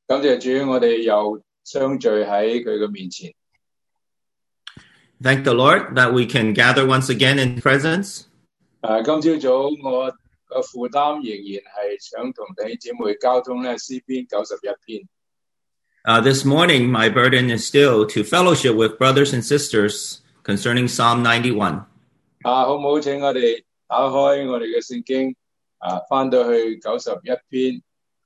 感謝主，我哋又相聚喺佢嘅面前。 Thank the Lord that we can gather once again in presence. 今朝早我嘅負擔仍然係想同弟兄姊妹交通咧詩篇91篇。 This morning, my burden is still to fellowship with brothers and sisters concerning Psalm 91. 好唔好？請我哋打開我哋嘅聖經，翻到去91篇。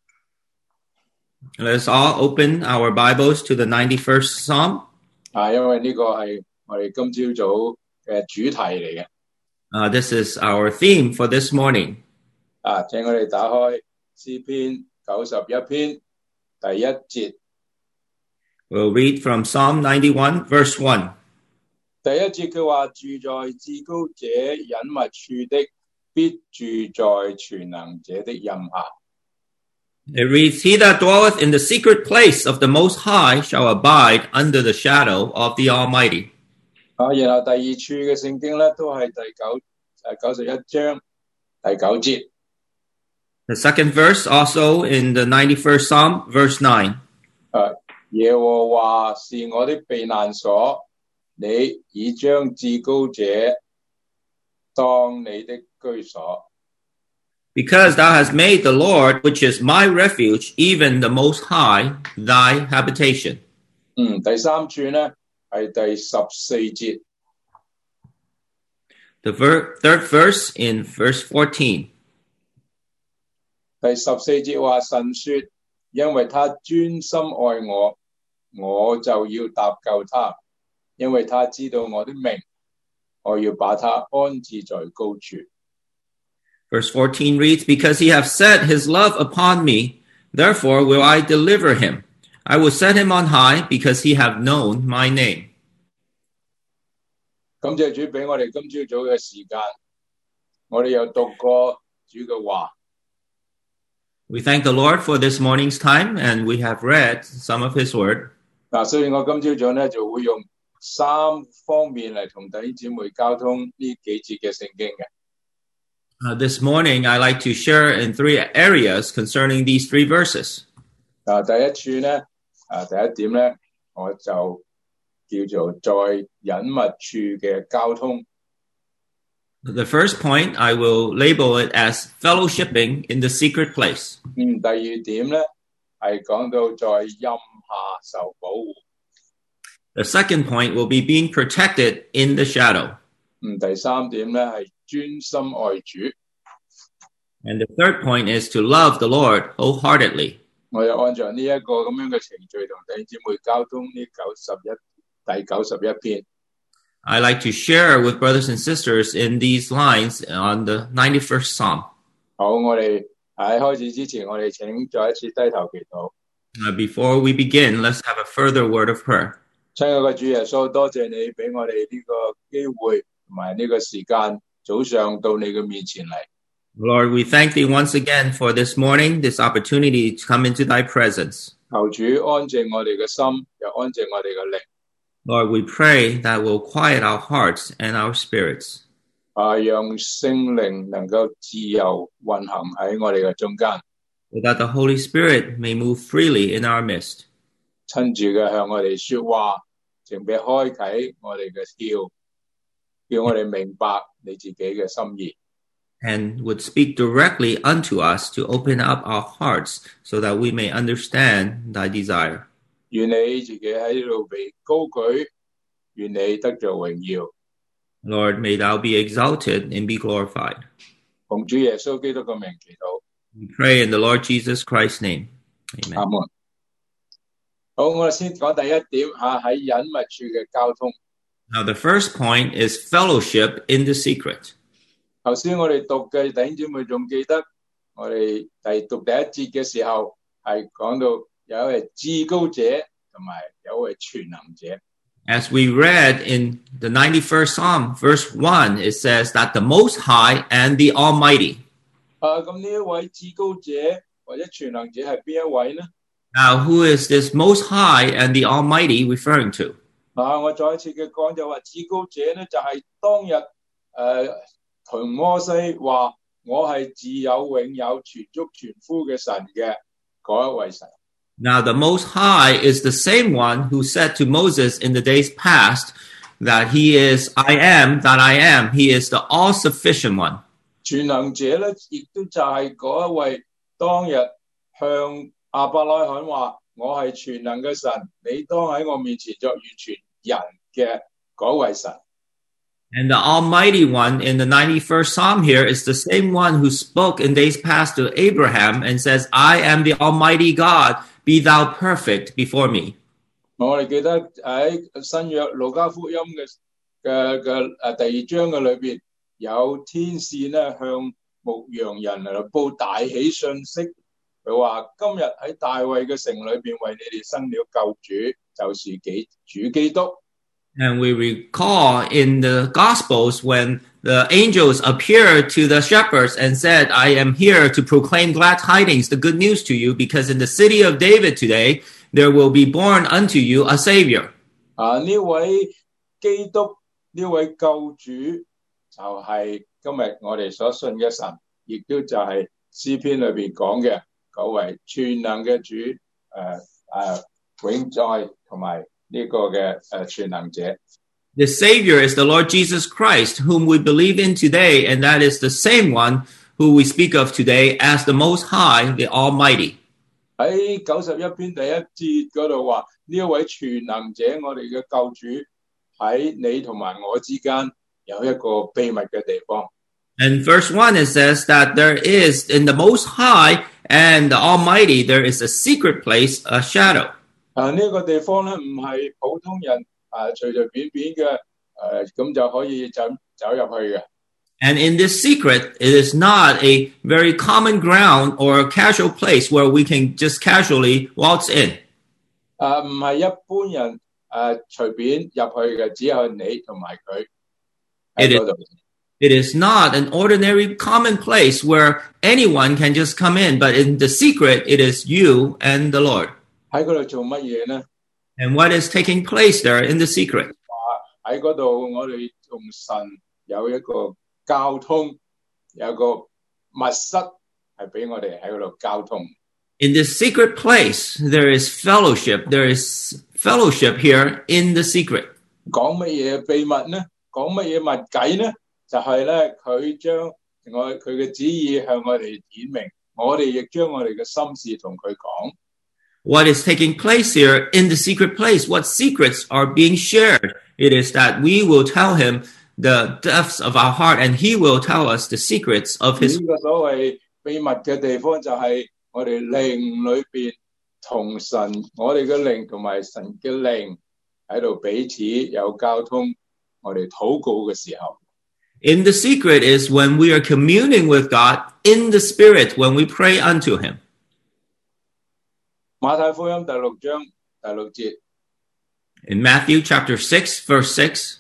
Let's all open our Bibles to the 91st Psalm. 因為呢個係我哋今朝早嘅主題嚟嘅。 This is our theme for this morning. 請我哋打開詩篇91篇第一節。 We'll read from Psalm 91, verse 1. 第一節佢話：住在至高者隱密處的，必住在全能者的蔭下。 It reads, He that dwelleth in the secret place of the Most High shall abide under the shadow of the Almighty. 然後第二處嘅聖經咧，都係91章第9節。 The second verse also in the 91st Psalm, verse 9. 耶和華是我的避難所，你已將至高者當你的居所。 Because thou hast made the Lord, which is my refuge, even the Most High, thy habitation. 第三處呢係第14節。 The third verse in verse 14. 第14節話：神說，因為他專心愛我，我就要搭救他，因為他知道我的名，我要把他安置在高處。 Verse 14 reads, Because he hath set his love upon me, therefore will I deliver him. I will set him on high, because he hath known my name. 感謝主俾我哋今朝早嘅時間，我哋又讀過主嘅話。 We thank the Lord for this morning's time, and we have read some of his word. 所以我今朝早咧就會用3方面嚟同弟兄姊妹交通呢幾節嘅聖經嘅。 This morning, I like to share in 3 areas concerning these 3 verses. 第一處咧，第一點咧，我就叫做在隱密處嘅交通。 The first point, I will label it as fellowshipping in the secret place. 第二點咧，係講到在蔭下受保護。 The second point will be being protected in the shadow. 第三點咧係專心愛主。 And the third point is to love the Lord wholeheartedly. 我又按照呢一個咁樣嘅程序同弟兄姊妹交通呢第91篇。 I like to share with brothers and sisters in these lines on the 91st Psalm. 好，我哋喺開始之前，我哋請再一次低頭祈禱。 Before we begin, let's have a further word of prayer. 親愛嘅主耶穌，多謝你俾我哋呢個機會同埋呢個時間，早上到你嘅面前嚟。 Lord, we thank thee once again for this morning, this opportunity to come into thy presence. 求主安靜我哋嘅心，又安靜我哋嘅靈。 Lord, we pray that will quiet our hearts and our spirits. 讓聖靈能夠自由運行喺我哋嘅中間。 So that the Holy Spirit may move freely in our midst. 親自嘅向我哋說話，請俾開啟我哋嘅竅，叫我哋明白你自己嘅心意。 And would speak directly unto us to open up our hearts so that we may understand thy desire. 願你自己喺呢度被高舉，願你得着榮耀。 Lord, may thou be exalted and be glorified. 奉主耶穌基督嘅名祈禱。 We pray in the Lord Jesus Christ's name. Amen. 阿門。好，我哋先講第一點喺隱密處嘅交通。 Now, the first point is fellowship in the secret. 頭先我哋讀嘅弟兄姊妹仲記得，我哋讀第一節嘅時候係講到有一位至高者同埋有一位全能者。 As we read in the 91st Psalm, verse 1, it says that the Most High and the Almighty. 咁呢一位至高者或者全能者係邊一位呢？ Now, who is this Most High and the Almighty referring to? 我再一次嘅講就話，至高者呢就係當日同摩西話我係自有永有全足全夫嘅神嘅嗰一位神。 Now the Most High is the same one who said to Moses in the days past that he is I am that I am. He is the all-sufficient one. 全能者咧，亦都就係嗰一位當日向亞伯拉罕話：我係全能嘅神，你當喺我面前作完全人嘅嗰位神。 And the Almighty One in the 91st Psalm here is the same one who spoke in days past to Abraham and says, I am the Almighty God, be thou perfect before me. 我哋記得喺新約路加福音嘅第2章嘅裏邊，有天使咧向牧羊人嚟報大喜訊息，佢話今日喺大衛嘅城裏邊為你哋生了救主，就是主基督。 And we recall in the Gospels when the angels appeared to the shepherds and said, I am here to proclaim glad tidings, the good news to you, because in the city of David today, there will be born unto you a Savior. 呢位基督，呢位救主，就係今日我哋所信嘅神，亦都就係詩篇裏邊講嘅嗰位全能嘅主，永在同埋呢個嘅全能者。 The Savior is the Lord Jesus Christ, whom we believe in today, and that is the same one who we speak of today as the Most High, the Almighty. 喺91篇第1節嗰度話，呢一位全能者，我哋嘅救主喺你同埋我之間有一個秘密嘅地方。 And verse 1, it says that there is, in the Most High and the Almighty, there is a secret place, a shadow. 呢個地方咧，唔係普通人隨隨便便嘅咁就可以走入去嘅。 And in this secret, it is not a very common ground or a casual place where we can just casually waltz in. 唔係一般人隨便入去嘅，只有你同埋佢喺嗰度。 It is not an ordinary common place where anyone can just come in, but in the secret, it is you and the Lord. 喺嗰度做乜嘢呢？ And what is taking place there in the secret? 喺嗰度，我哋同神有一個交通，有個密室係俾我哋喺嗰度交通。 In this secret place, there is fellowship. There is fellowship here in the secret. 講乜嘢秘密呢？講乜嘢密計呢？就係咧，佢將佢嘅旨意向我哋顯明，我哋亦將我哋嘅心事同佢講。 What is taking place here in the secret place? What secrets are being shared? It is that we will tell him the depths of our heart, and he will tell us the secrets of his. 呢個所謂秘密嘅地方就係我哋靈裏邊同神，我哋嘅靈同埋神嘅靈喺度彼此有交通。我哋禱告嘅時候。 In the secret is when we are communing with God in the Spirit, when we pray unto him. 馬太福音第6章第6節。 In Matthew chapter 6, verse 6.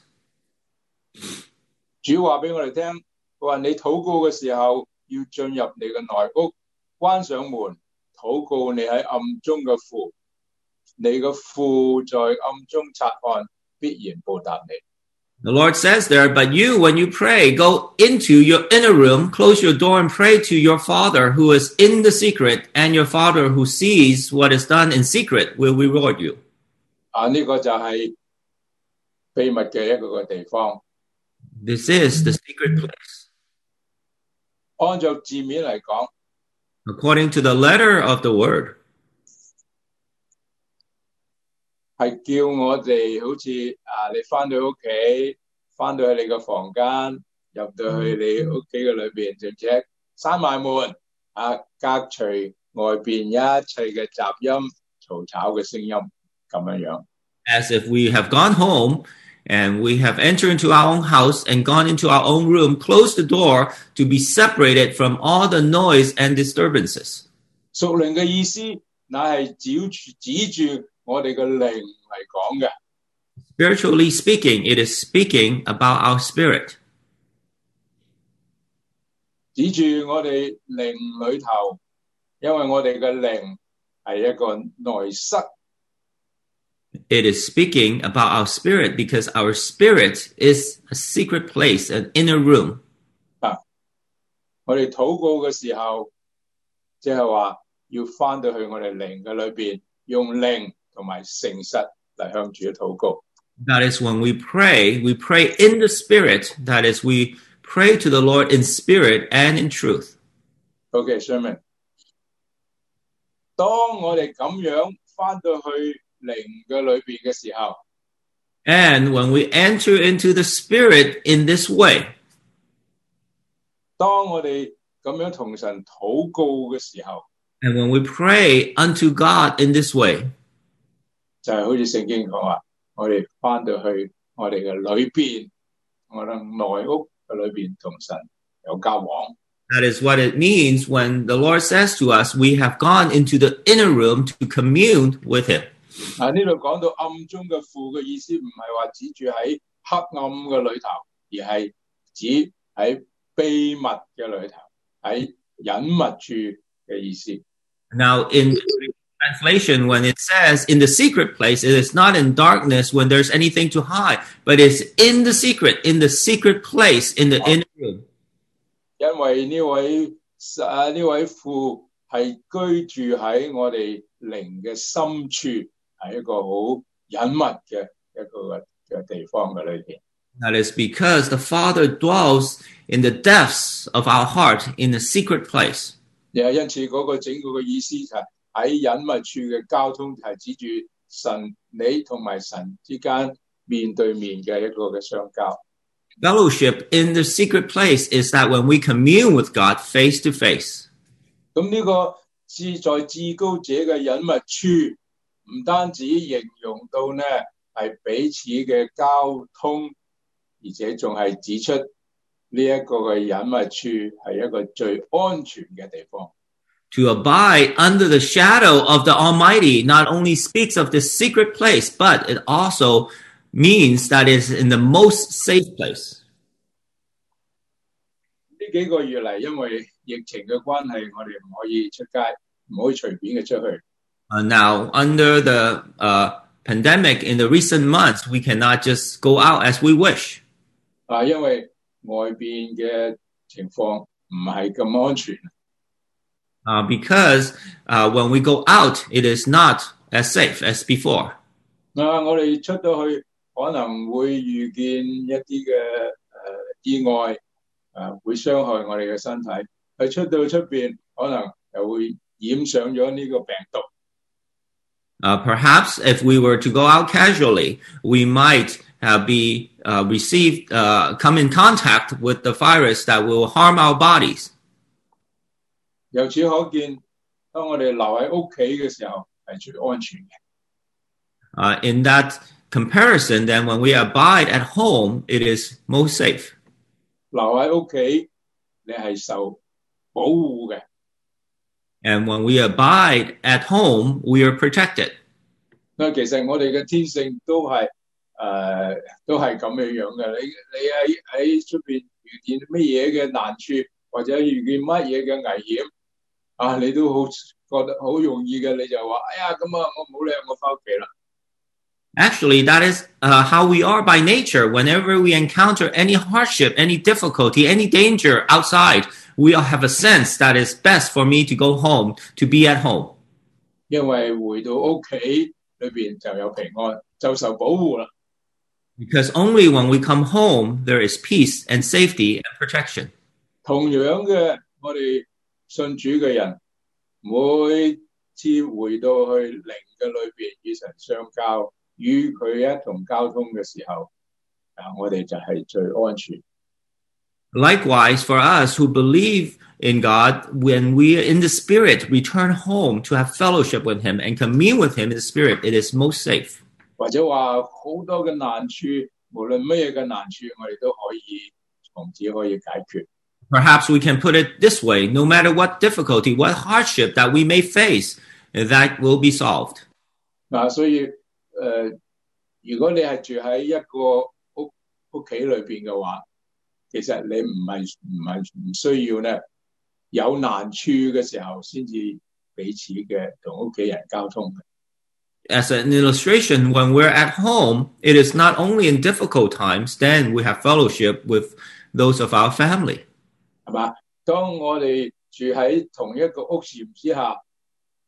主話俾我哋聽，佢話你禱告嘅時候，要進入你嘅內屋，關上門，禱告你喺暗中嘅父，你嘅父在暗中察看，必然報答你。 The Lord says there, but you, when you pray, go into your inner room, close your door and pray to your Father who is in the secret, and your Father who sees what is done in secret will reward you. 呢個就係秘密嘅一個地方。 This is the secret place. 按照字面嚟講 According to the letter of the word, 係叫我哋好似你翻到屋企，翻到去你個房間，入到去你屋企嘅裏邊，並且閂埋門，隔除外邊一切嘅雜音、嘈吵嘅聲音，咁樣。 as if we have gone home and we have entered into our own house and gone into our own room, closed the door to be separated from all the noise and disturbances. 屬靈嘅意思，乃係指住我哋嘅靈嚟講嘅。 Spiritually speaking, it is speaking about our spirit. 指住我哋靈裏頭，因為我哋嘅靈係一個內室。 It is speaking about our spirit because our spirit is a secret place, an inner room. 我哋禱告嘅時候，即係話要翻到去我哋靈嘅裏邊，用靈同埋誠實嚟向主禱告。 That is when we pray in the Spirit. That is, we pray to the Lord in spirit and in truth. OK, Sherman， 當我哋咁樣翻到去靈嘅裏邊嘅時候 And when we enter into the Spirit in this way, 當我哋咁樣同神禱告嘅時候 and when we pray unto God in this way, 就係好似聖經講話，我哋翻到去我哋嘅裏邊，我哋內屋嘅裏邊同神有交往。 that is what it means when the Lord says to us, we have gone into the inner room to commune with Him. 呢度講到暗中嘅父嘅意思，唔係話指住喺黑暗嘅裏頭，而係指喺秘密嘅裏頭，喺隱密處嘅意思。 Now, in translation, when it says in the secret place, it is not in darkness when there's anything to hide, but it's in the secret place, in the inner room. 因為呢位父係居住喺我哋靈嘅深處，係一個好隱密嘅一個嘅地方嘅裏邊。 That is because the Father dwells in the depths of our heart, in the secret place. 因此嗰個整個嘅意思就係喺隱密處嘅交通，係指住神你同埋神之間面對面嘅一個嘅相交。 Fellowship in the secret place is that when we commune with God face to face. 咁呢個至在至高者嘅隱密處，唔單止形容到呢係彼此嘅交通，而且仲係指出呢一個嘅隱密處係一個最安全嘅地方。 To abide under the shadow of the Almighty not only speaks of this secret place, but it also means that it's in the most safe place. 呢幾個月嚟，因為疫情嘅關係，我哋唔可以出街，唔可以隨便嘅出去。 Now, under the pandemic in the recent months, we cannot just go out as we wish. 因為外邊嘅情況唔係咁安全。 Because when we go out, it is not as safe as before. 我哋出到去可能會遇見一啲嘅意外，會傷害我哋嘅身體。喺出到出邊，可能又會染上咗呢個病毒。 Perhaps if we were to go out casually, we might come in contact with the virus that will harm our bodies. 由此可見，當我哋留喺屋企嘅時候係最安全嘅。 In that comparison, then when we abide at home, it is most safe. 留喺屋企，你係受保護嘅。 And when we abide at home, we are protected. 其實我哋嘅天性都係咁樣嘅。你喺出邊遇見乜嘢嘅難處，或者遇見乜嘢嘅危險，你都好覺得好容易嘅，你就話：哎呀，咁啊，我冇理由我翻屋企啦。 Actually, that is how we are by nature. Whenever we encounter any hardship, any difficulty, any danger outside, we all have a sense that it's best for me to go home, to be at home. 因為回到屋企裏邊就有平安，就受保護啦。 Because only when we come home, there is peace and safety and protection. 同樣嘅，我哋信主嘅人，每次回到去靈嘅裏邊與神相交，與佢一同交通嘅時候，我哋就係最安全。 Likewise, for us who believe in God, when we in the Spirit return home to have fellowship with Him and commune with Him in the Spirit, it is most safe. 或者話好多嘅難處，無論乜嘢嘅難處，我哋都可以從此可以解決。 Perhaps we can put it this way: no matter what difficulty, what hardship that we may face, that will be solved. 所以如果你係住喺一個屋企裏邊嘅話，其實你唔需要呢有難處嘅時候先至彼此嘅同屋企人交通。 As an illustration, when we're at home, it is not only in difficult times, then we have fellowship with those of our family. 係嘛？當我哋住喺同一個屋檐之下，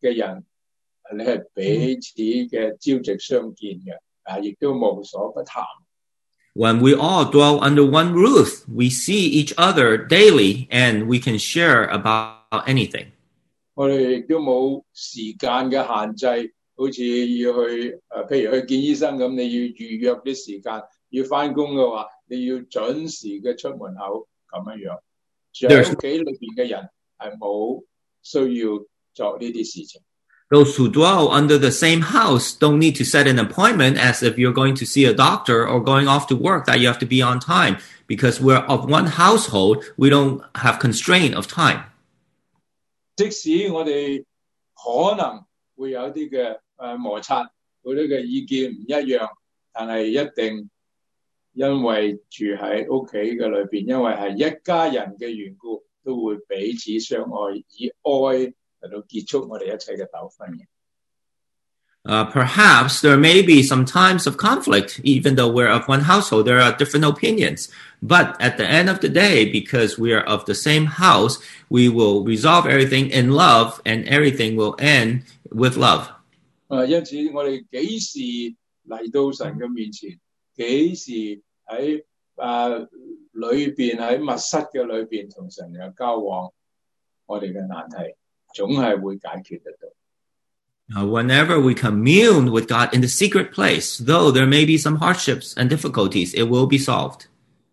嘅人，你係彼此嘅朝夕相見嘅，亦都無所不談。 When we all dwell under one roof, we see each other daily and we can share about anything. 我哋亦都冇時間嘅限制，好似要去譬如去見醫生咁，你要預約啲時間，要返工嘅話，你要準時嘅出門口咁樣。住喺屋企裏邊嘅人係冇需要作呢啲事情。 Those who dwell under the same house don't need to set an appointment as if you're going to see a doctor or going off to work that you have to be on time. Because we're of one household, we don't have constraint of time. 即使我哋可能會有啲嘅摩擦，好多嘅意見唔一樣，但係一定因為住喺屋企嘅裏邊，因為係一家人嘅緣故，都會彼此相愛，以愛嚟到結束我哋一切嘅糾紛嘅。 Perhaps there may be some times of conflict, even though we're of one household, there are different opinions. But at the end of the day, because we are of the same house, we will resolve everything in love and everything will end with love. 因此我哋幾時嚟到神嘅面前，幾時喺裏邊喺密室嘅裏邊同神有交往，我哋嘅難題總係會解決得到。 Whenever we commune with God in the secret place, though there may be some hardships and difficulties, it will be solved.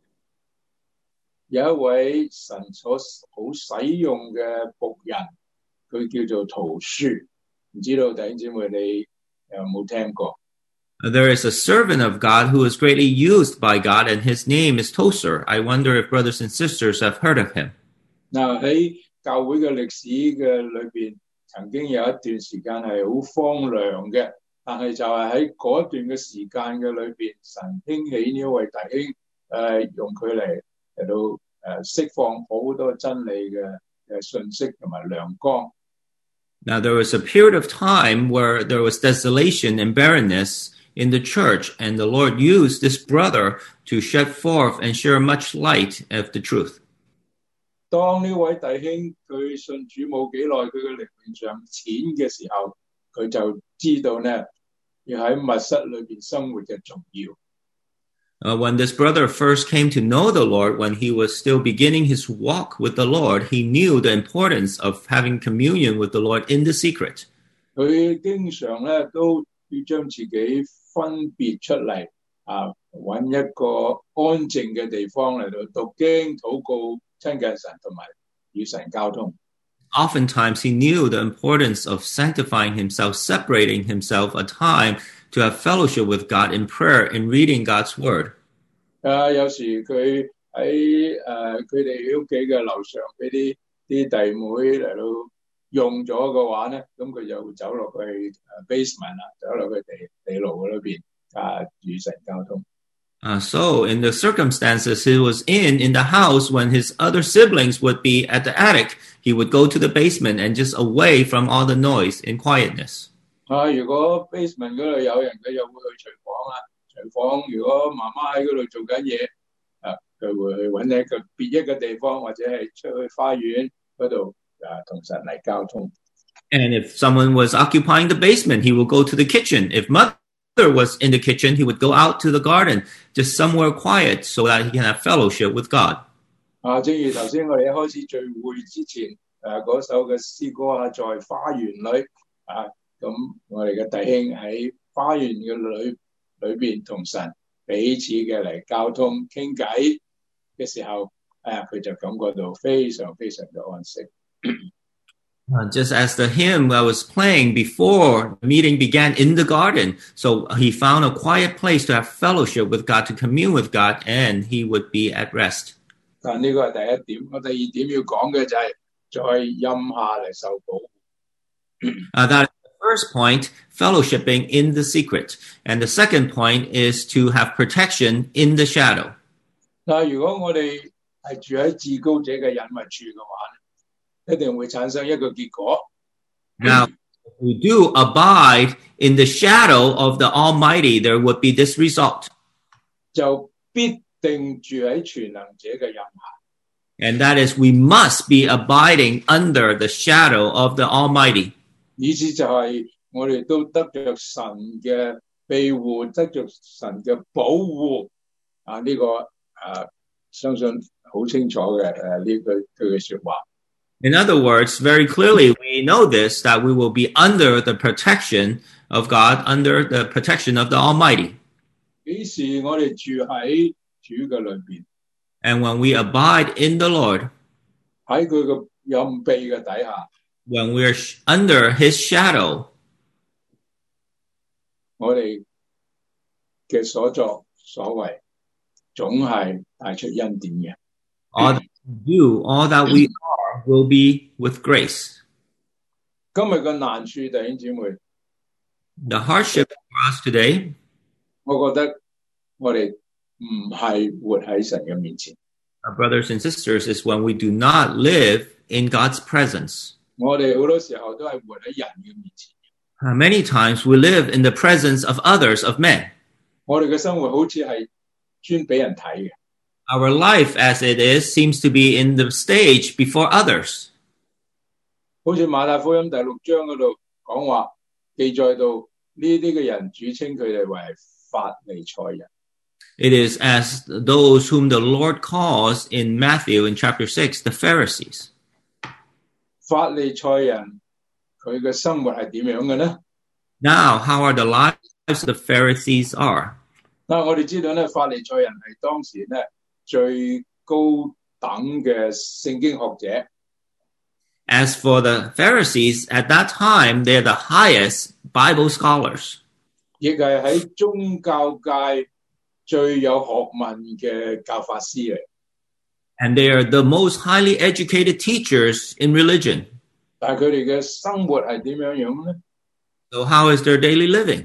有一位神所好使用嘅僕人，佢叫做陶書，唔知道弟兄姊妹你有冇聽過？ There is a servant of God who is greatly used by God, and his name is Tozer. I wonder if brothers and sisters have heard of him. 嗱，喺教會嘅歷史嘅裏邊，曾經有一段時間係好荒涼嘅，但係就係喺嗰段嘅時間嘅裏邊，神興起呢一位弟兄，用佢嚟到釋放好多真理嘅信息同埋亮光。 Now there was a period of time where there was desolation and barrenness in the church, and the Lord used this brother to shed forth and share much light of the truth. 當呢位弟兄佢信主冇幾耐，佢嘅靈命上淺嘅時候，佢就知道呢，要喺密室裏邊生活嘅重要。 When this brother first came to know the Lord, when he was still beginning his walk with the Lord, he knew the importance of having communion with the Lord in the secret. 佢經常咧都要將自己分別出嚟，揾一個安靜嘅地方嚟到讀經、禱告、親近神同埋與神交通。 Oftentimes he knew the importance of sanctifying himself, separating himself a time to have fellowship with God in prayer, in reading God's word. 有時佢喺佢哋屋企嘅樓上俾啲弟妹嚟到用咗嘅話咧，咁佢就會走落去basement 啦，走落去地牢嗰邊與神交通。 So in the circumstances he was in the house, when his other siblings would be at the attic, he would go to the basement and just away from all the noise in quietness. 如果 basement 嗰度有人，佢又會去廚房啊。廚房如果媽媽喺嗰度做緊嘢，佢會去揾別一個地方，或者係出去花園嗰度同神嚟交通。 And if someone was occupying the basement, he would go to the kitchen. If mother was in the kitchen, he would go out to the garden, just somewhere quiet, so that he can have fellowship with God. 正如頭先我哋一開始聚會之前嗰首嘅詩歌在花園裏咁我哋嘅弟兄喺花園嘅裏邊同神彼此嘅嚟交通傾偈嘅時候，佢就感覺到非常非常嘅安息。 Just as the hymn that was playing before the meeting began in the garden, so he found a quiet place to have fellowship with God, to commune with God, and he would be at rest. 但呢個係第一點，我第二點要講嘅就係在蔭下嚟受保護。 That is the first point, fellowshipping in the secret. And the second point is to have protection in the shadow. 如果我哋係住喺至高者嘅隱密處嘅話，一定會產生一個結果。 Now, if we do abide in the shadow of the Almighty, there would be this result. 就必定住喺全能者嘅蔭下。 And that is, we must be abiding under the shadow of the Almighty. 意思就係我哋都得着神嘅庇護，得着神嘅保護啊！呢、個相信好清楚嘅呢句佢嘅說話。 In other words, very clearly, we know this, that we will be under the protection of God, under the protection of the Almighty. 幾時我哋住喺主嘅裏邊， And when we abide in the Lord, 喺佢嘅蔭庇嘅底下， when we're under His shadow, 我哋嘅所作所為總係帶出恩典嘅。 all that we do, all that we are, will be with grace. 今日嘅難處，弟兄姊妹， The hardship for us today, 我覺得我哋唔係活喺神嘅面前， our brothers and sisters, is when we do not live in God's presence. 我哋好多時候都係活喺人嘅面前。 Many times we live in the presence of others, of men. 我哋嘅生活好似係專俾人睇嘅。 Our life as it is seems to be in the stage before others. 好似馬太福音第6章嗰度講話，記載到呢啲嘅人主稱佢哋為法利賽人。 It is as those whom the Lord calls in Matthew in chapter 6, the Pharisees. 法利賽人佢嘅生活係點樣嘅呢？ Now, how are the lives of the Pharisees are? 嗱，我哋知道咧，法利賽人係當時咧最高等嘅聖經學者。 As for the Pharisees, at that time, they're the highest Bible scholars. 亦係喺宗教界最有學問嘅教法師嚟。 And they are the most highly educated teachers in religion. 但係佢哋嘅生活係點樣樣咧？ So how is their daily living?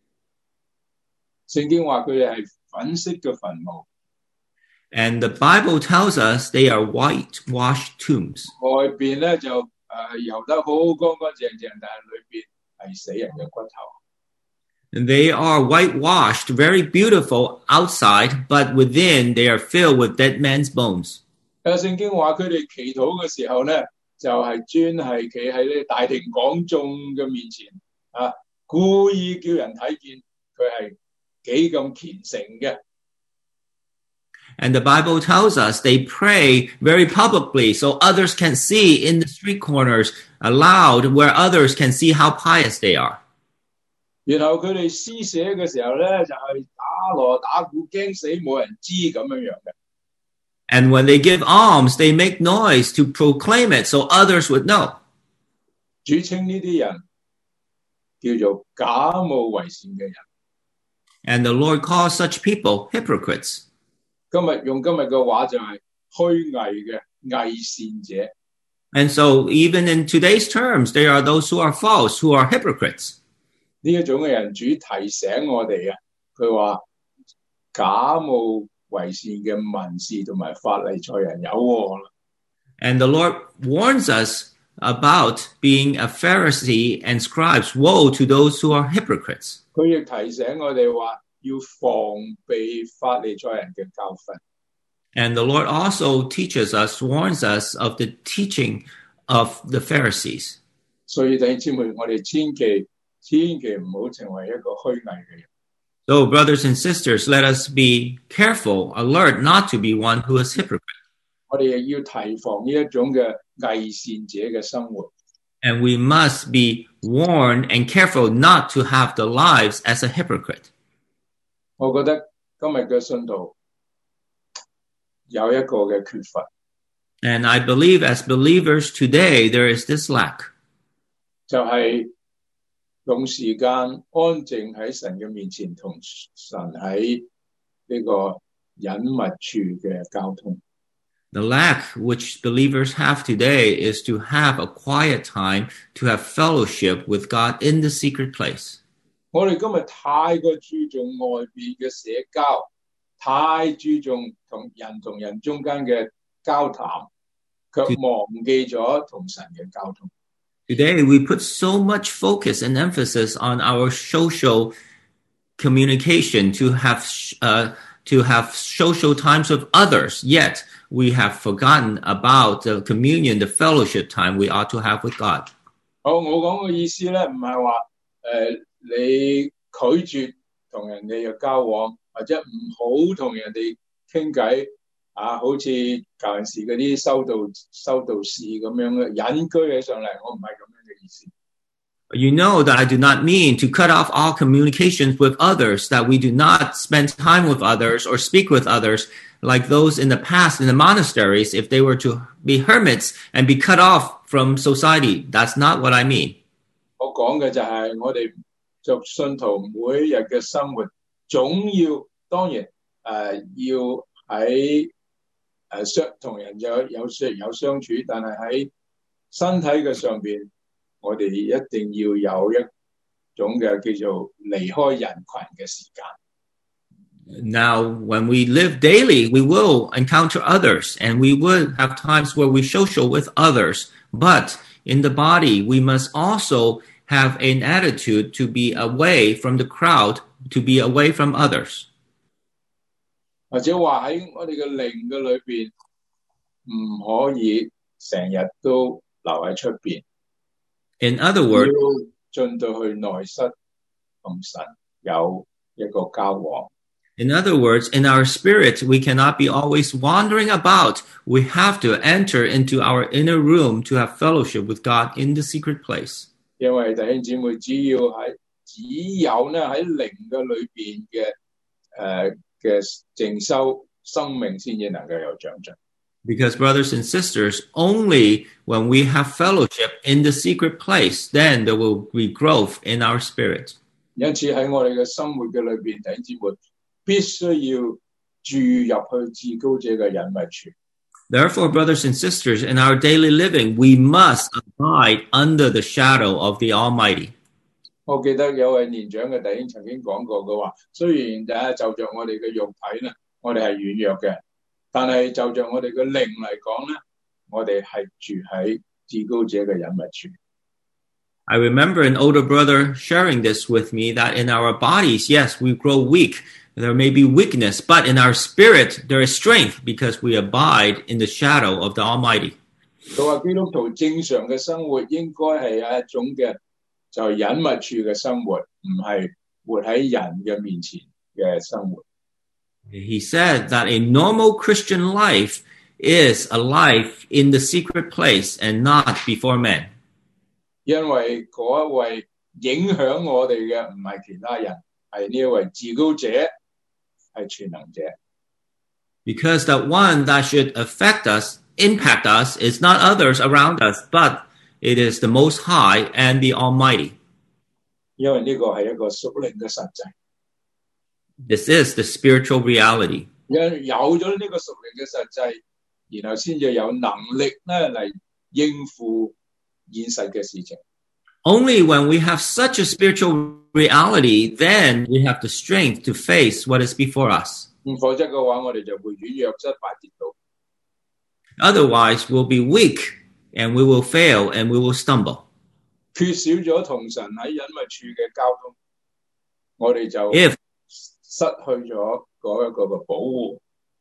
聖經話佢哋係粉色嘅墳墓， And the Bible tells us they are whitewashed tombs. 外邊咧就油得好乾乾淨淨，但係裏邊係死人嘅骨頭。 And they are whitewashed, very beautiful outside, but within they are filled with dead men's bones. 聖經話佢哋祈禱嘅時候咧，就係專係企喺呢大庭廣眾嘅面前啊，故意叫人睇見佢係幾咁虔誠嘅。 And the Bible tells us they pray very publicly so others can see in the street corners aloud where others can see how pious they are. 然後佢哋施捨嘅時候咧，就係打鑼打鼓，驚死冇人知咁樣樣嘅。 And when they give alms, they make noise to proclaim it so others would know. 主稱呢啲人叫做假冒為善嘅人。 And the Lord calls such people hypocrites. 今日嘅話就係虛偽嘅偽善者。 And so even in today's terms, there are those who are false, who are hypocrites. 呢一種嘅人，主提醒我哋啊，佢話假冒為善嘅文士同埋法利賽人有禍啦。 And the Lord warns us about being a Pharisee and scribes. Woe to those who are hypocrites. 佢亦提醒我哋話要防備法利賽人嘅教訓。 And the Lord also teaches us, warns us of the teaching of the Pharisees. 所以弟兄姊妹，我哋千祈唔好成為一個虛偽嘅人。 So, brothers and sisters, let us be careful, alert not to be one who is hypocrite. 我哋亦要提防呢一種嘅偽善者嘅生活。 And we must be warned and careful not to have the lives as a hypocrite. 我覺得今日嘅信徒有一個嘅缺乏， And I believe as believers today, there is this lack. 就係用時間安靜喺神嘅面前，同神喺呢個隱密處嘅交通。 The lack which believers have today is to have a quiet time, to have fellowship with God in the secret place. 我哋今日太過注重外邊嘅社交，太注重同人中間嘅交談，卻忘記咗同神嘅交通。 Today, we put so much focus and emphasis on our social communication to have social times with others, yet we have forgotten about the communion, the fellowship time we ought to have with God. 我講嘅意思咧，唔係話你拒絕同人哋嘅交往，或者唔好同人哋傾偈啊，好似舊陣時嗰啲修道士咁樣嘅隱居起上嚟，我唔係咁樣嘅意思。 You know that I do not mean to cut off all communications with others, that we do not spend time with others or speak with others like those in the past in the monasteries if they were to be hermits and be cut off from society. That's not what I mean. 我講嘅就係我哋作信徒每日嘅生活，總要當然要喺同人有相處，但係喺身體嘅上邊，我哋一定要有一種嘅叫做離開人群嘅時間。 Now, when we live daily, we will encounter others, and we would have times where we social with others. But in the body, we must also have an attitude to be away from the crowd, to be away from others. 或者話喺我哋嘅靈嘅裏邊，唔可以成日都留喺出邊。 In other words, 要進到去內室同神有一個交往。 In other words, in our spirit, we cannot be always wandering about. We have to enter into our inner room to have fellowship with God in the secret place. 因為弟兄姊妹，只有咧喺靈嘅裏邊嘅靜修生命，先至能夠有長進。 Because brothers and sisters, only when we have fellowship in the secret place, then there will be growth in our spirit. 因此喺我哋嘅生活嘅裏邊，弟兄姊妹必須要住入去至高者嘅隱密處。 Therefore, brothers and sisters, in our daily living, we must abide under the shadow of the Almighty. 我記得有位年長嘅弟兄曾經講過，佢話：雖然就着我哋嘅肉體咧，我哋係軟弱嘅，但係就着我哋嘅靈嚟講咧，我哋係住喺至高者嘅隱密處。 I remember an older brother sharing this with me, that in our bodies, yes, we grow weak. There may be weakness, but in our spirit, there is strength because we abide in the shadow of the Almighty. 佢話基督徒正常嘅生活應該係有一種嘅就係隱密處嘅生活，唔係活喺人嘅面前嘅生活。 He said that a normal Christian life is a life in the secret place and not before men. 因為嗰一位影響我哋嘅唔係其他人，係呢一位至高者，係全能者。 Because the one that should affect us, impact us, is not others around us, but it is the Most High and the Almighty. 因為呢個係一個屬靈嘅實際。 This is the spiritual reality. 有咗呢個屬靈嘅實際，然後先至有能力咧嚟應付現實嘅事情。 Only when we have such a spiritual reality, then we have the strength to face what is before us. 否則嘅話，我哋就會軟弱、失敗、跌倒。 Otherwise, we'll be weak and we will fail and we will stumble. 缺少咗同神喺隱密處嘅交通，我哋就失去咗嗰一個嘅保護。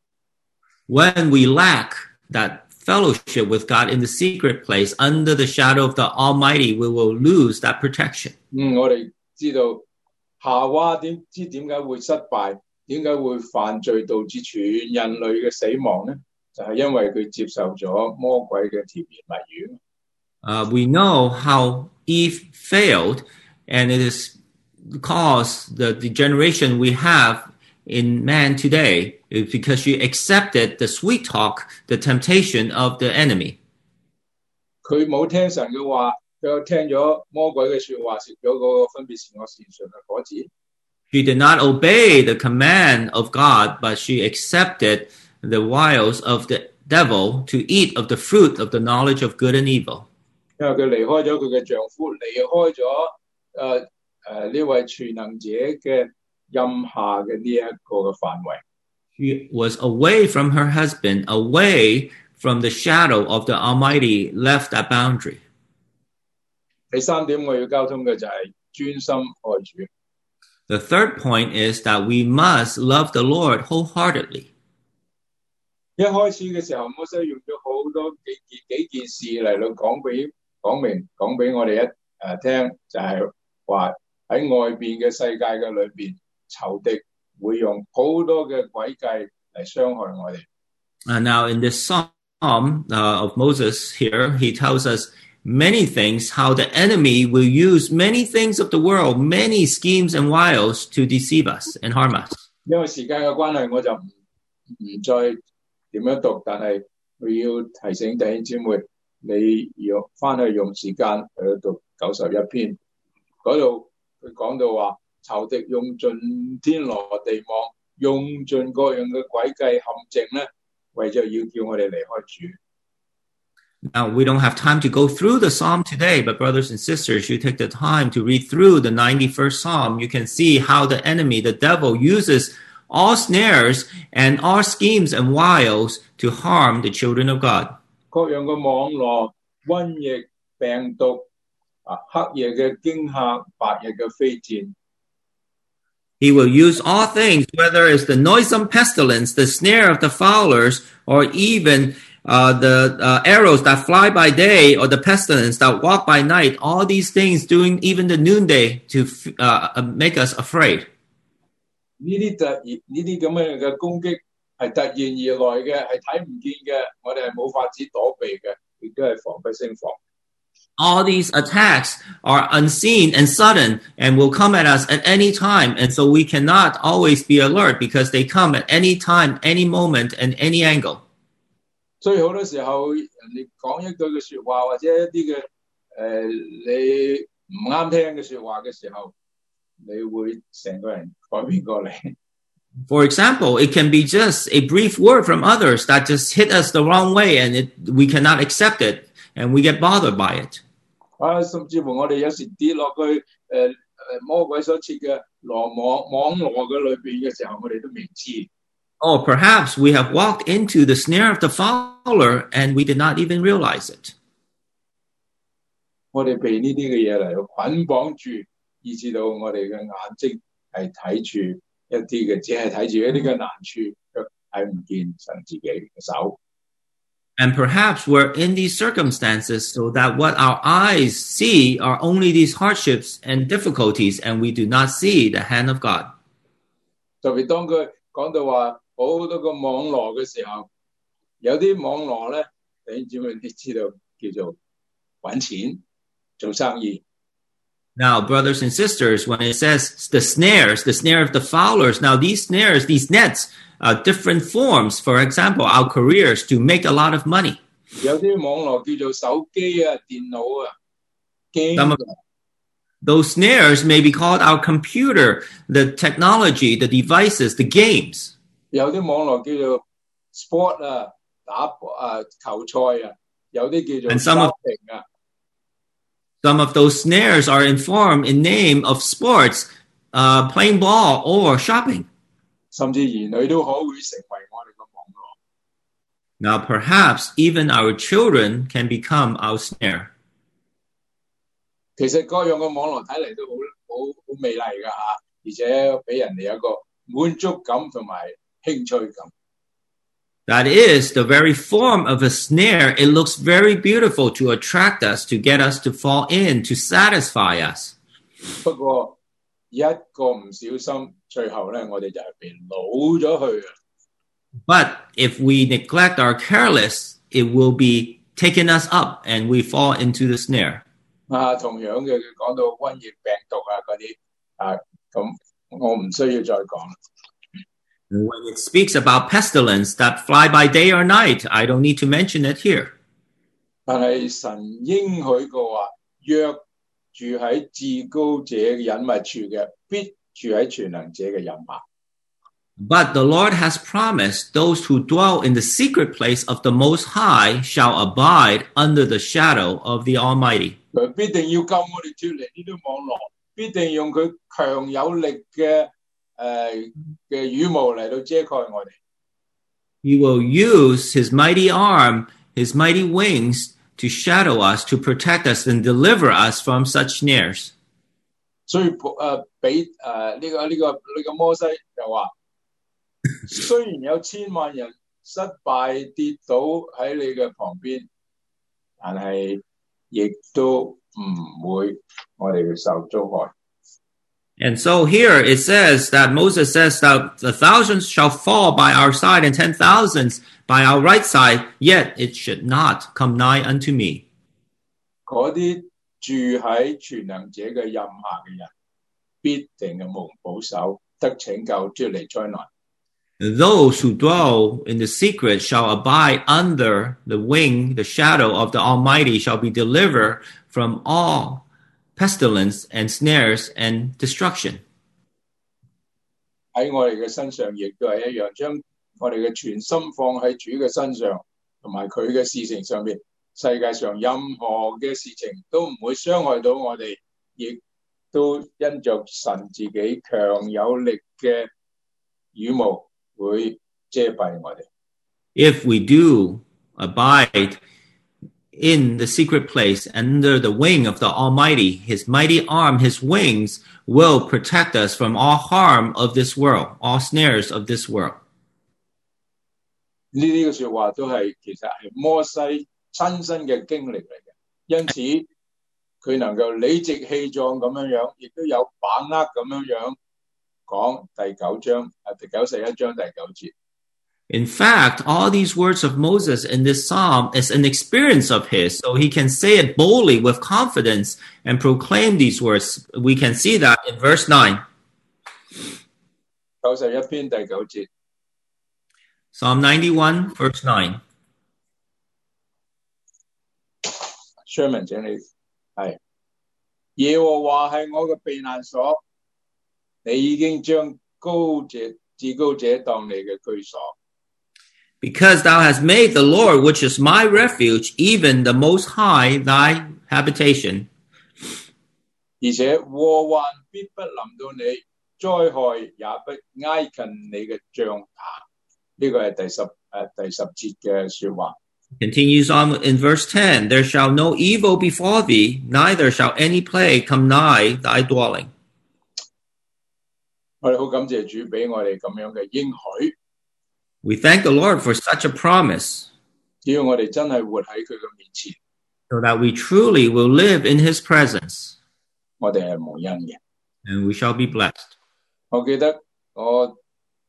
When we lack that fellowship with God in the secret place, under the shadow of the Almighty, we will lose that protection. 我哋知道夏娃點解會失敗，點解會犯罪導致全人類嘅死亡呢？就係因為佢接受咗魔鬼嘅甜言蜜語。 We know how Eve failed, and it is because the generation we have in man today is because she accepted the sweet talk, the temptation of the enemy. 佢冇聽神嘅話，佢聽咗魔鬼嘅說話，食咗嗰個分別善惡善善嘅果子。 She did not obey the command of God, but she accepted the wiles of the devil to eat of the fruit of the knowledge of good and evil. 因為佢離開咗佢嘅丈夫，離開咗呢位全能者嘅蔭下嘅呢一個嘅範圍。 She was away from her husband, away from the shadow of the Almighty, left that boundary. 第三點我要交通嘅就係專心愛主。 The third point is that we must love the Lord wholeheartedly. 一開始嘅時候，摩西用咗好多幾件事嚟到講講俾我哋聽，就係話喺外邊嘅世界嘅裏邊，仇敵會用好多嘅詭計嚟傷害我哋。 Now, in this psalm of Moses here, he tells us many things, how the enemy will use many things of the world, many schemes and wiles to deceive us and harm us. 因為時間嘅關係，我就唔再點樣讀，但係我要提醒弟兄姊妹，你要翻去用時間去讀91篇，嗰度佢講到話，仇敵用盡天羅地網，用盡各樣嘅詭計陷阱咧，為咗要叫我哋離開主。 Now, we don't have time to go through the psalm today, but brothers and sisters, you take the time to read through the 91st psalm. You can see how the enemy, the devil, uses all snares and all schemes and wiles to harm the children of God. 各樣嘅網羅、瘟疫、病毒、黑夜嘅驚嚇、白日嘅飛箭。 He will use all things, whether it's the noisome pestilence, the snare of the fowlers, or even the arrows that fly by day, or the pestilence that walk by night, all these things doing even the noonday to make us afraid. 呢啲咁樣嘅攻擊係突然而來嘅，係睇唔見嘅，我哋係冇法子躲避嘅，亦都係防不勝防。 All these attacks are unseen and sudden and will come at us at any time. And so we cannot always be alert because they come at any time, any moment, and any angle. 所以好多時候，人哋講一句嘅說話，或者一啲嘅你唔啱聽嘅說話嘅時候，你會成個人改變過嚟。 For example, it can be just a brief word from others that just hit us the wrong way and we cannot accept it and we get bothered by it. 甚至乎我哋有時跌落去魔鬼所設嘅網羅嘅裏邊嘅時候，我哋都未知。 Or perhaps we have walked into the snare of the fowler and we did not even realize it. 我哋被呢啲嘅嘢嚟捆綁住，以致到我哋嘅眼睛係睇住一啲嘅，只係睇住一啲嘅難處，卻睇唔見神自己嘅手。 And perhaps we're in these circumstances so that what our eyes see are only these hardships and difficulties, and we do not see the hand of God. 特別當佢講到話好多個網羅嘅時候，有啲網羅咧，弟兄姊妹你知道叫做揾錢做生意。 Now, brothers and sisters, when it says the snare of the fowlers, now these snares, these nets, different forms, for example, our careers to make a lot of money. 有啲網羅叫做手機啊、電腦啊、 Some of those snares may be called our computer, the technology, the devices, the games. 有啲網羅叫做 sport 啊、球賽啊，有啲叫做 shopping 啊。 Some of those snares are informed in name of sports, playing ball or shopping. 甚至兒女都可會成為我哋嘅網羅。 Now, perhaps even our children can become our snare. 其實各樣嘅網羅睇嚟都好美麗㗎嚇，而且俾人哋有一個滿足感同埋興趣感。 That is the very form of a snare. It looks very beautiful to attract us, to get us to fall in, to satisfy us. 不過一個唔小心，最後咧我哋就係被擄咗去。 But if we neglect or careless, it will be taken us up and we fall into the snare. 同樣嘅佢講到瘟疫、病毒啊嗰啲咁我唔需要再講。 When it speaks about pestilence that fly by day or night, I don't need to mention it here. 但係神應許過話，若住喺至高者隱密處嘅，必住喺全能者嘅蔭下。 But the Lord has promised those who dwell in the secret place of the Most High shall abide under the shadow of the Almighty. 佢必定要救我哋脫離呢啲網絡，必定用佢強有力嘅羽毛嚟到遮蓋我哋。 He will use his mighty arm, his mighty wings to shadow us, to protect us and deliver us from such snares. 所以俾呢個摩西就話，雖然有千萬人失敗跌倒喺你嘅旁邊，但係亦都唔會我哋會受遭害。 And so here it says that Moses says that the thousands shall fall by our side and 10,000s by our right side, yet it should not come nigh unto me. 嗰啲住喺全能者嘅蔭下嘅人，必定係蒙保守，得拯救，脫離災難。 Those who dwell in the secret shall abide under the wing, the shadow of the Almighty shall be delivered from all pestilence and snares and destruction. 喺我哋嘅身上亦都係一樣，將我哋嘅全心放喺主嘅身上，同埋佢嘅事情上面。世界上任何嘅事情都唔會傷害到我哋，亦都因着神自己強有力嘅羽毛會遮蔽我哋。 If we do abide in the secret place under the wing of the Almighty, His mighty arm, His wings will protect us from all harm of this world, all snares of this world. 呢啲嘅說話都係其實係摩西親身嘅經歷嚟嘅，因此佢能夠理直氣壯咁樣，亦都有把握咁樣講第91章第9節。 In fact, all these words of Moses in this psalm is an experience of his, so he can say it boldly with confidence and proclaim these words. We can see that in verse 9. 91篇第9節。 Psalm 91, verse 9. Sherman 請你係耶和華係我嘅避難所，你已經將至高者當你嘅居所。 Because thou hast made the Lord, which is my refuge, even the Most High, thy habitation. 而且禍患必不臨到你，災害也不挨近你嘅帳棚。呢個係第十節嘅說話。 Continues on in verse 10, there shall no evil befall thee, neither shall any plague come nigh thy dwelling. 我哋好感謝主俾我哋咁樣嘅應許。 We thank the Lord for such a promise. 只要我哋真係活喺佢嘅面前， so that we truly will live in His presence. 我哋係蒙恩嘅。 And we shall be blessed. 我記得我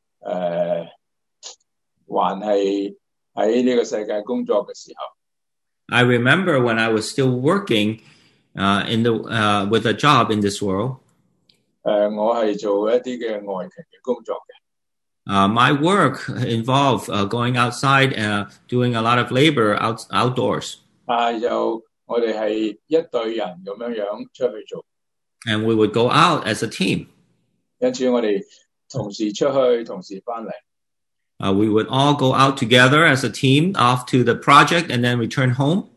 還係喺呢個世界工作嘅時候。 I remember when I was still working with a job in this world. 我係做一啲嘅外勤嘅工作嘅。 My work involved going outside and doing a lot of labor outdoors. 我哋係一隊人咁樣出去做。 And we would go out as a team. 因此我哋同時出去，同時返嚟。 We would all go out together as a team off to the project and then return home.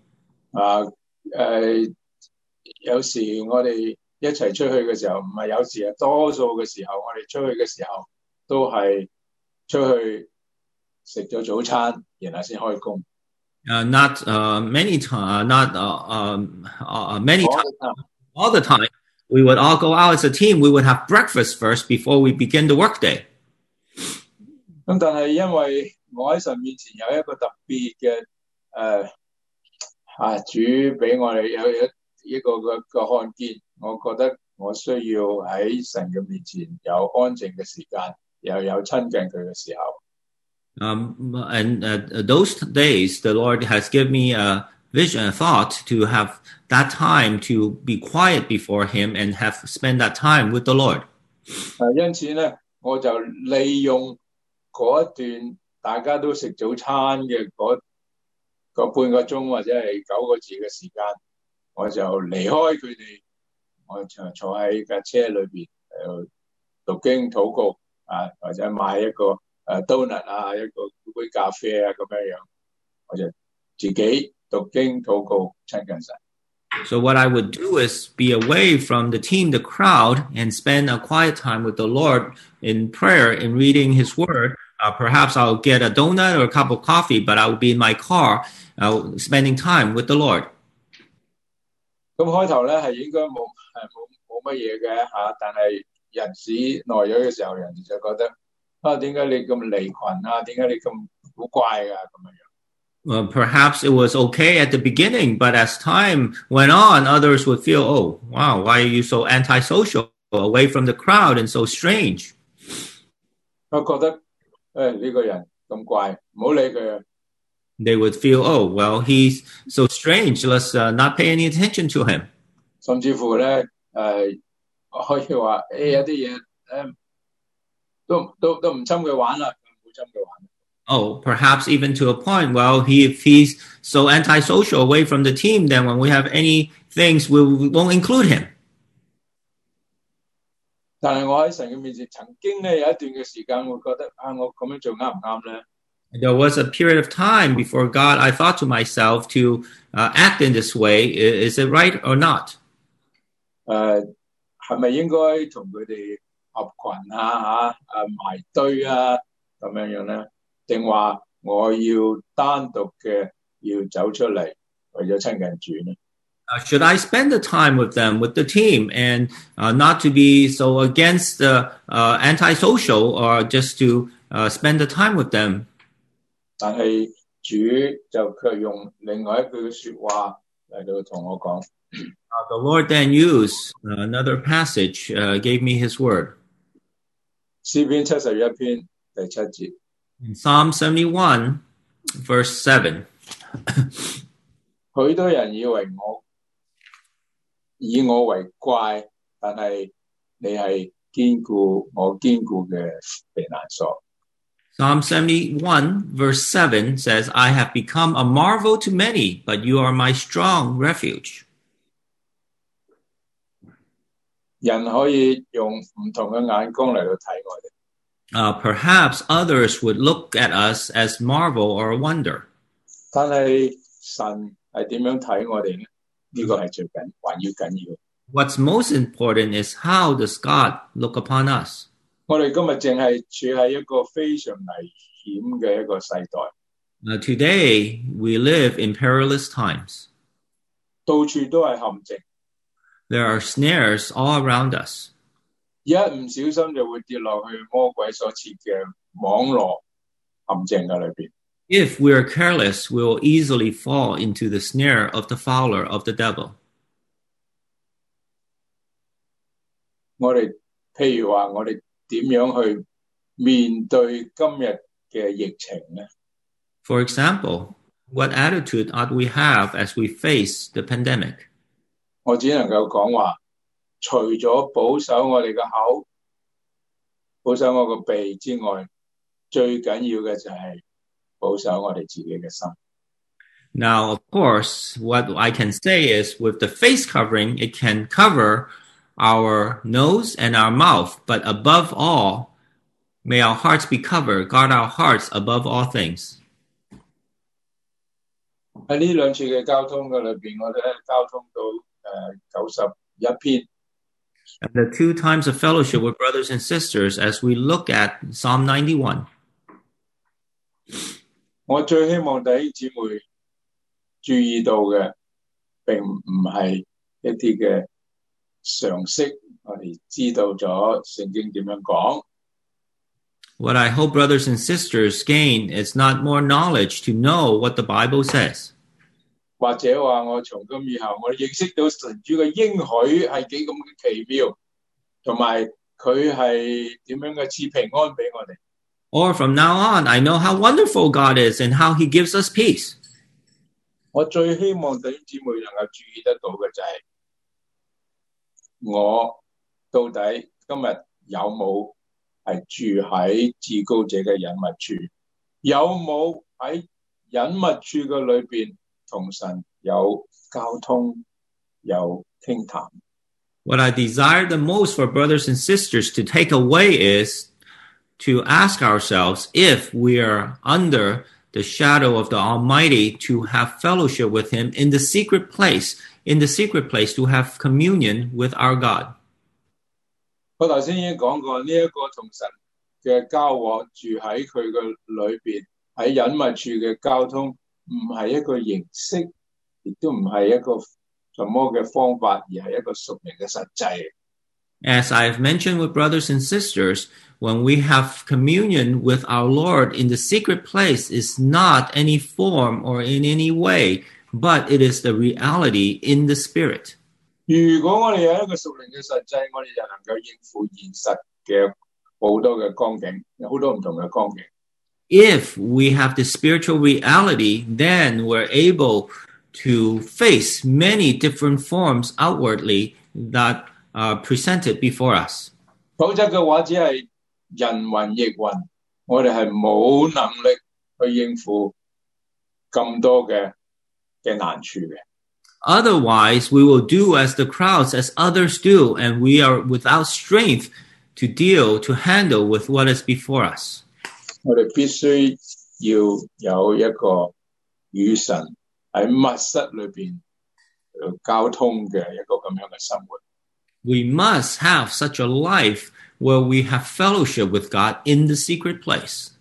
有時我哋一齊出去嘅時候，唔係有時係多數嘅時候，我哋出去嘅時候都係出去食咗早餐，然後先開工。 Not many times, many times, all the time. We would all go out as a team. We would have breakfast first before we begin the workday. 咁但係因為我喺神面前有一個特別嘅主俾我哋有一個看見，我覺得我需要喺神嘅面前有安靜嘅時間，又有親近佢嘅時候。 And those days, the Lord has given me a vision, a thought to have that time to be quiet before Him and have spent that time with the Lord. 因此咧，我就利用嗰一段大家都食早餐嘅嗰半個鐘或者係9個字嘅時間，我就離開佢哋，我就坐喺架車裏邊讀經禱告或者買一個donut 一個杯咖啡咁樣，我就自己讀經禱告親近神。 So what I would do is be away from the team, the crowd, and spend a quiet time with the Lord in prayer, in reading His Word. Perhaps I'll get a donut or a cup of coffee, but I will be in my car spending time with the Lord. 咁開頭咧係應該冇乜嘢嘅但係日子耐咗嘅時候，人哋就覺得點解你咁離群點解你咁古怪㗎咁樣。 Perhaps it was okay at the beginning, but as time went on, others would feel, oh, wow, why are you so antisocial, away from the crowd and so strange? 我覺得呢個人咁怪，唔好理佢啊。 They would feel, oh, well, he's so strange. Let's not pay any attention to him. 甚至乎咧可以話有啲嘢都唔侵佢玩啦，唔好侵佢玩。 Oh, perhaps even to a point, well, if he's so antisocial away from the team, then when we have any things, we won't include him. 但係我喺神嘅面前，曾經咧有一段嘅時間，會覺得我咁樣做啱唔啱咧？ There was a period of time before God, I thought to myself to act in this way. Is it right or not? 係咪應該同佢哋合群埋堆啊咁樣咧？定話我要單獨嘅要走出嚟，為咗親近主呢？ Should I spend the time with them, with the team, and not to be so against the antisocial, or just to spend the time with them? 但係主就卻用另外一句嘅說話嚟到同我講。 The Lord then used another passage, gave me His word. 詩篇71篇第7節。 In Psalm 71, verse 7. 許多人以我為怪，但係你係堅固我堅固嘅避難所。 Psalm 71, verse 7 says, I have become a marvel to many, but you are my strong refuge. 人可以用唔同嘅眼光嚟到睇我哋。 Perhaps others would look at us as marvel or wonder. 但係神係點樣睇我哋呢？呢個係最緊，還要緊要。 What's most important is how does God look upon us? 我哋今日淨係處喺一個非常危險嘅一個世代。 Today, we live in perilous times. 到處都係陷阱。 There are snares all around us. 一唔小心就會跌落去魔鬼所設嘅網羅陷阱嘅裏邊。 If we are careless, we will easily fall into the snare of the fowler of the devil. 我哋譬如話，我哋點樣去面對今日嘅疫情呢？ For example, what attitude ought we have as we face the pandemic? 我只能夠講話，除咗保守我哋嘅口、保守我個鼻之外，最緊要嘅就係保守我哋自己嘅心。 Now, of course, what I can say is with the face covering, it can cover our nose and our mouth, but above all, may our hearts be covered, guard our hearts above all things. 喺呢兩次嘅交通嘅裏邊，我哋咧交通到91篇。 And the 2 times of fellowship with brothers and sisters as we look at Psalm 91. 我最希望弟兄姊妹注意到嘅，並唔係一啲嘅常識，我哋知道咗聖經點樣講。 What I hope brothers and sisters gain is not more knowledge to know what the Bible says. 或者話我從今以後，我認識到神主嘅應許係幾咁嘅奇妙，同埋佢係點樣嘅賜平安俾我哋。 Or from now on, I know how wonderful God is and how He gives us peace. 我最希望弟兄姊妹能夠注意得到嘅就係，我到底今日有冇係住喺至高者嘅隱密處？有冇喺隱密處嘅裏邊同神有交通、有傾談？ What I desire the most for brothers and sisters to take away is to ask ourselves if we are under the shadow of the Almighty, to have fellowship with Him in the secret place, to have communion with our God. 我頭先已經講過，呢一個同神嘅交往，住喺佢嘅裏邊，喺隱密處嘅交通，唔係一個形式，亦都唔係一個什麼嘅方法，而係一個屬靈嘅實際。 As I have mentioned with brothers and sisters, when we have communion with our Lord in the secret place is not any form or in any way, but it is the reality in the Spirit. 如果我哋有一個屬靈嘅實際，我哋就能夠應付現實嘅好多嘅光景，有好多唔同嘅光景。 If we have the spiritual reality, then we're able to face many different forms outwardly that are presented before us. 否則嘅話，只係人云亦云，我哋係冇能力去應付咁多嘅難處嘅。 Otherwise, we will do as the crowds, as others do, and we are without strength to handle with what is before us. 我哋必須要有一個與神喺密室裏邊交通嘅一個咁樣嘅生活。 We must have such a life where we have fellowship with God in the secret place.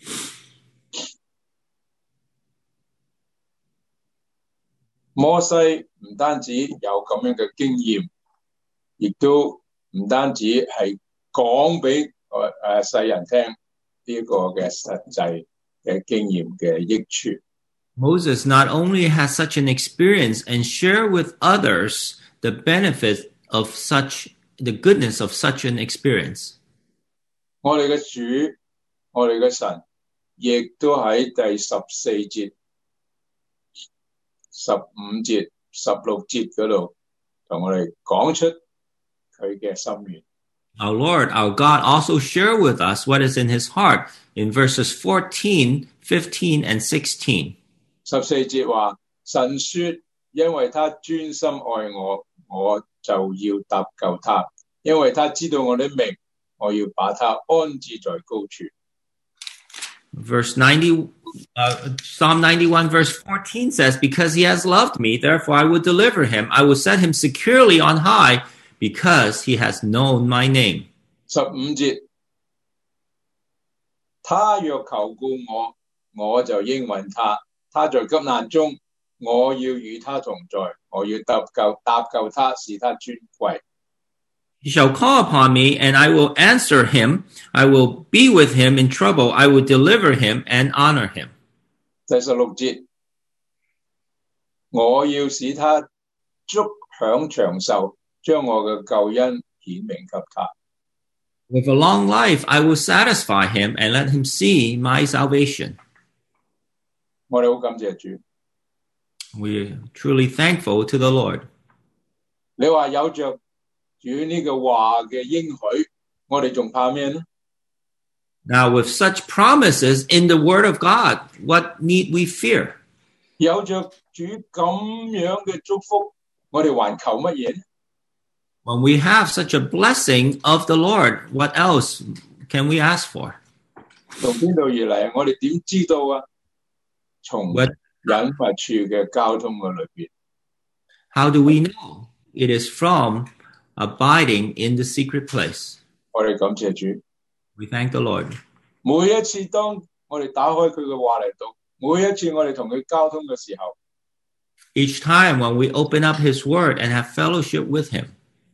摩西唔單止有咁樣嘅經驗，亦都唔單止係講俾世人聽呢個嘅實際嘅經驗嘅益處。 Moses not only has such an experience and share with others the benefit of the goodness of such an experience. 我哋嘅主，我哋嘅神，亦都喺第14節、15節、16節嗰度同我哋講出佢嘅心願。 Our Lord, our God also share with us what is in his heart in verses 14, 15, and 16. 14節話，神說，因為他專心愛我，我就要搭救他，因為他知道我的名，我要把他安置在高處。 Psalm 91 verse 14 says, because he has loved me, therefore I will deliver him. I will set him securely on high because he has known my name. 15節，他若求顧我，我就應允他。他在急難中，我要與他同在，我要搭救他，使他尊貴。 He shall call upon me, and I will answer him. I will be with him in trouble. I will deliver him and honor him. 第16節，我要使他足享長壽，將我嘅救恩顯明給他。 With a long life, I will satisfy him and let him see my salvation. 我哋好感謝主。 We are truly thankful to the Lord. 你話有着主呢個話嘅應許，我哋仲怕咩呢？ Now, with such promises in the Word of God, what need we fear? 有着主咁樣嘅祝福，我哋還求乜嘢呢？ When we have such a blessing of the Lord, what else can we ask for? 從邊度而嚟？我哋點知道啊？從隱密處嘅交通嘅裏邊。 How do we know? It is from abiding in the secret place. 我哋感謝主。 We thank the Lord. 每一次當我哋打開佢嘅話嚟讀，每一次我哋同佢交通嘅時候 Each time when we open up his word and have fellowship with him,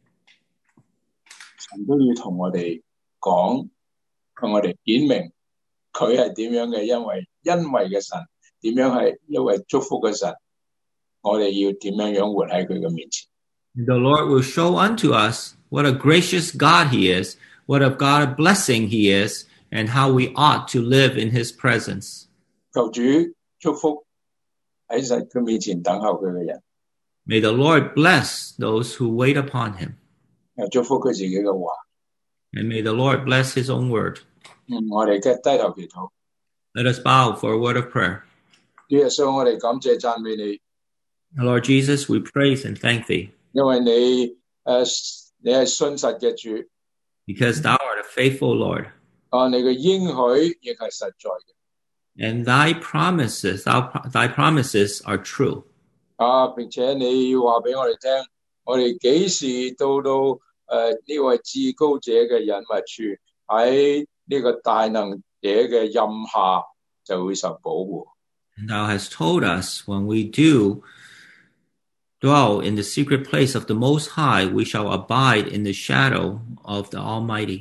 神都要同我哋講，向我哋顯明佢係點樣嘅，因為嘅神，點樣係一位祝福嘅神，我哋要點樣活喺佢嘅面前。 the Lord will show unto us what a gracious God he is, what a God of blessing he is, and how we ought to live in his presence. 求主祝福喺佢面前等候佢嘅人， May the Lord bless those who wait upon him, 又祝福佢自己嘅話。 and may the Lord bless his own word. 我哋嘅低頭祈禱。 Let us bow for a word of prayer. 主耶穌，我哋感謝讚美你， Lord Jesus, we praise and thank thee, 因為你係信實嘅主， because thou art a faithful Lord, 你嘅應許亦係實在嘅。 and thy promises are true. 並且你要話俾我哋聽，我哋幾時到呢位至高者嘅隱密處，喺呢個大能者嘅蔭下就會受保護。 And thou hast told us when we do dwell in the secret place of the Most High, we shall abide in the shadow of the Almighty.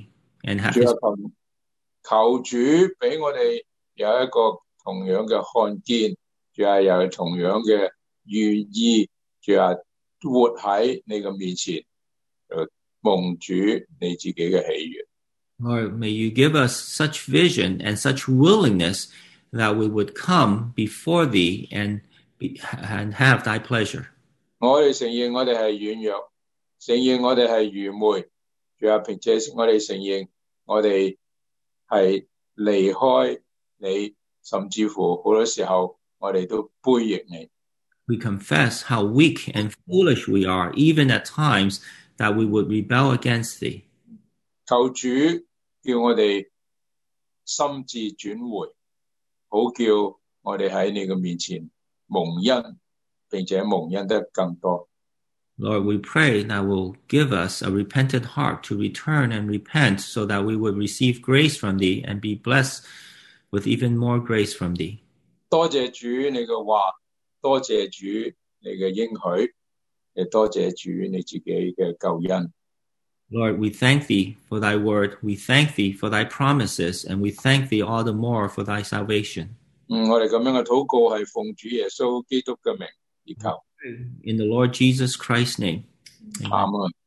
and have 主啊 his 求主俾我哋有一個同樣嘅看見，主啊又同樣嘅願意，主啊活喺你嘅面前，蒙主你自己嘅喜悅。 Lord, may you give us such vision and such willingness that we would come before thee and have thy pleasure. 我哋承認我哋係軟弱，承認我哋係愚昧，主啊，並且我哋承認我哋係離開你，甚至乎好多時候我哋都背逆你。 We confess how weak and foolish we are, even at times that we would rebel against thee. 求主叫我哋心志轉回，好叫我哋喺你嘅面前蒙恩，並且蒙恩得更多。 Lord, we pray that will give us a repentant heart to return and repent so that we would receive grace from thee and be blessed with even more grace from thee. 多謝主你嘅話，多謝主你嘅應許，亦多謝主你自己嘅救恩。 Lord, we thank thee for thy word. We thank thee for thy promises, and we thank thee all the more for thy salvation. 我哋咁樣嘅禱告係奉主耶穌基督嘅名而求。 In the Lord Jesus Christ's name. Amen. 阿門。